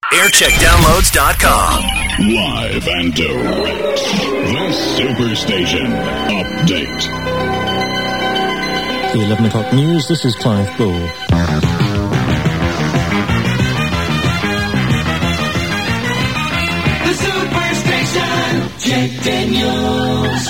aircheckdownloads.com. Live and direct. The Superstation Update. The 11 o'clock news, this is Clive Bull. The Superstation, Jack Daniels.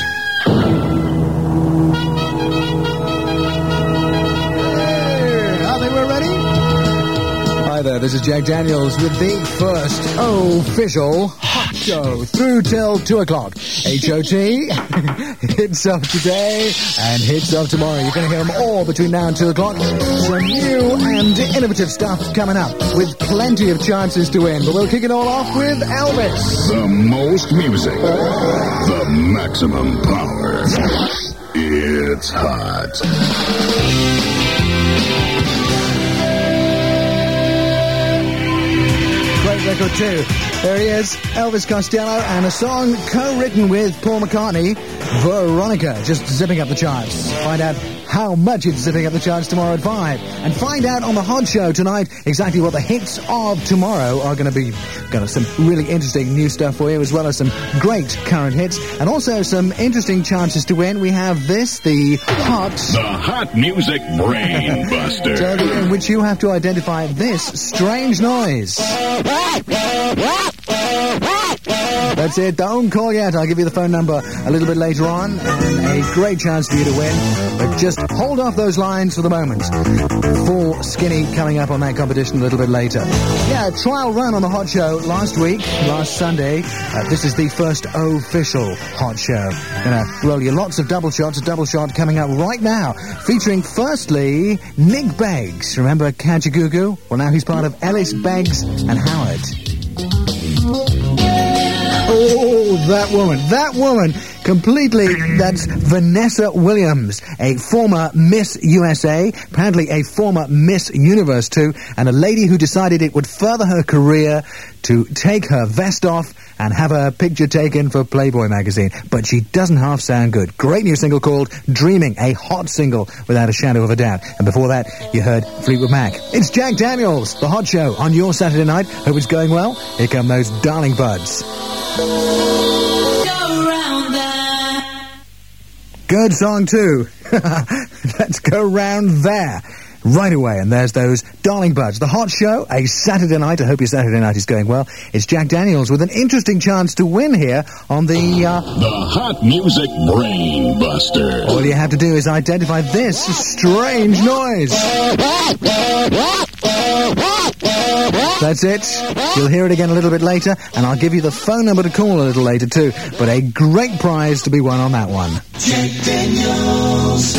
I think we're ready. Hi there, this is Jack Daniels with the first official hot show through till 2 o'clock. HOT, hits of today and hits of tomorrow. You're going to hear them all between now and 2 o'clock. Some new and innovative stuff coming up with plenty of chances to win. But we'll kick it all off with Elvis. The most music. The maximum power. It's hot. Great record too. There he is, Elvis Costello, and a song co-written with Paul McCartney, Veronica, just zipping up the charts. Find out how much it's zipping up the charts tomorrow at 5. And find out on the Hot Show tonight exactly what the hits of tomorrow are going to be. Got some really interesting new stuff for you, as well as some great current hits, and also some interesting chances to win. We have this, the Hot Music Brain Buster. in which you have to identify this strange noise. That's it. Don't call yet. I'll give you the phone number a little bit later on, and a great chance for you to win. But just hold off those lines for the moment. Full Skinny coming up on that competition a little bit later. Yeah, a trial run on the Hot Show last Sunday. This is the first official Hot Show. Gonna roll you lots of double shots. A double shot coming up right now, featuring firstly Nick Beggs. Remember Kajagoogoo? Well, now he's part of Ellis, Beggs and Howard. Oh, that woman, completely, that's Vanessa Williams, a former Miss USA, apparently a former Miss Universe too, and a lady who decided it would further her career to take her vest off and have her picture taken for Playboy magazine. But she doesn't half sound good. Great new single called Dreaming, a hot single without a shadow of a doubt. And before that, you heard Fleetwood Mac. It's Jack Daniels, the Hot Show, on your Saturday night. Hope it's going well. Here come those darling buds. Good song too. Let's go round there. Right away, and there's those darling buds. The Hot Show, a Saturday night. I hope your Saturday night is going well. It's Jack Daniels with an interesting chance to win here on the Hot Music Brain Buster. All you have to do is identify this strange noise. That's it. You'll hear it again a little bit later, and I'll give you the phone number to call a little later too. But a great prize to be won on that one. Jack Daniels.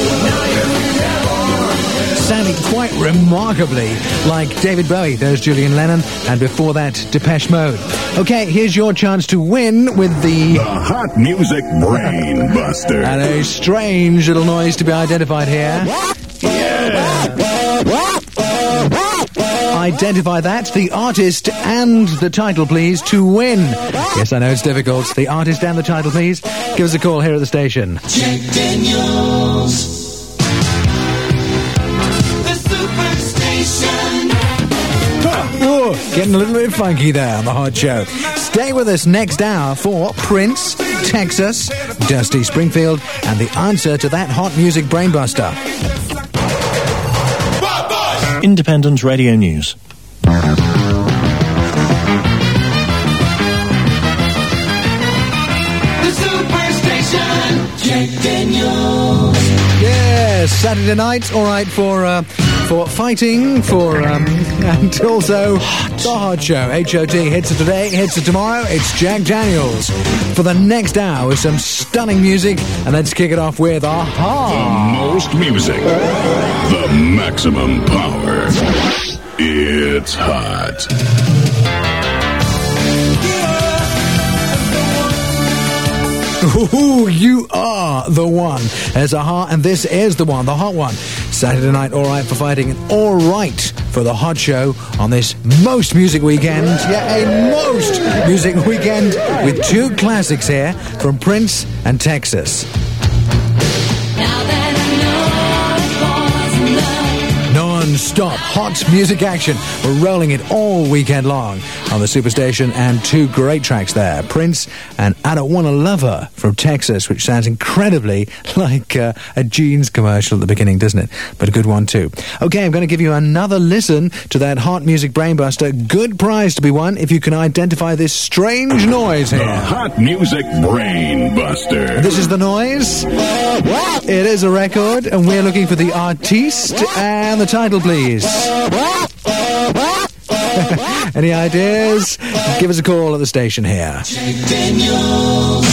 Sounding quite remarkably like David Bowie. There's Julian Lennon, and before that, Depeche Mode. Okay, here's your chance to win with the Hot Music Brain Buster. And a strange little noise to be identified here. Yeah. Identify that, the artist and the title, please, to win. Yes, I know it's difficult. The artist and the title, please. Give us a call here at the station. Jack Daniels. Oh, getting a little bit funky there on the Hot Show. Stay with us next hour for Prince, Texas, Dusty Springfield, and the answer to that hot music brainbuster. Independent Radio News. The Superstation, Jack Daniels. Yes, Saturday night, all right, for fighting, and also the Hot Show. HOT, hits of today, hits of tomorrow. It's Jack Daniels for the next hour with some stunning music, and let's kick it off with The most music. The maximum power. It's hot. Ooh, you are the one. There's and this is the one, the hot one. Saturday night, all right for fighting, and all right for the Hot Show on this most music weekend. Yeah, a most music weekend with two classics here from Prince and Texas. Now that I know it was love. No non-stop hot music action. We're rolling it all weekend long on the Superstation, and two great tracks there. Prince and I Don't Wanna Love Her from Texas, which sounds incredibly like a jeans commercial at the beginning, doesn't it? But a good one too. Okay, I'm going to give you another listen to that hot music brainbuster. Good prize to be won if you can identify this strange noise The here. Hot Music Brainbuster. This is the noise. It is a record, and we're looking for the artiste and the title, please. Any ideas? Give us a call at the station here. Jack Daniels.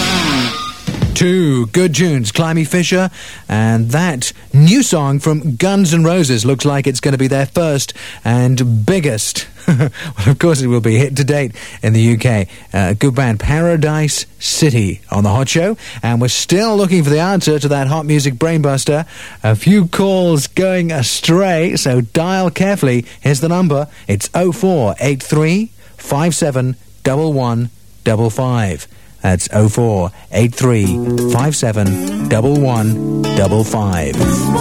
Two good tunes, Climby Fisher, and that new song from Guns N' Roses. Looks like it's going to be their first and biggest. Well, of course it will be. Hit to date in the UK. Good band, Paradise City, on the Hot Show. And we're still looking for the answer to that hot music brainbuster. A few calls going astray, so dial carefully. Here's the number. It's 0483 57 1155. That's 0483 57 1155.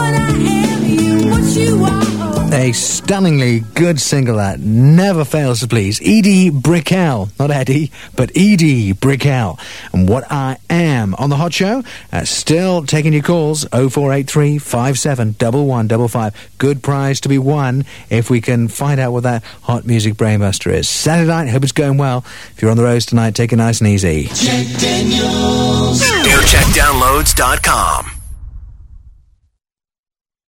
A stunningly good single that never fails to please. Edie Brickell, not Eddie, but Edie Brickell. And What I Am on the Hot Show. Still taking your calls. 0483 57 1155. Good prize to be won if we can find out what that hot music brainbuster is. Saturday night, hope it's going well. If you're on the roads tonight, take it nice and easy. Jack Daniels. AirCheckDownloads.com.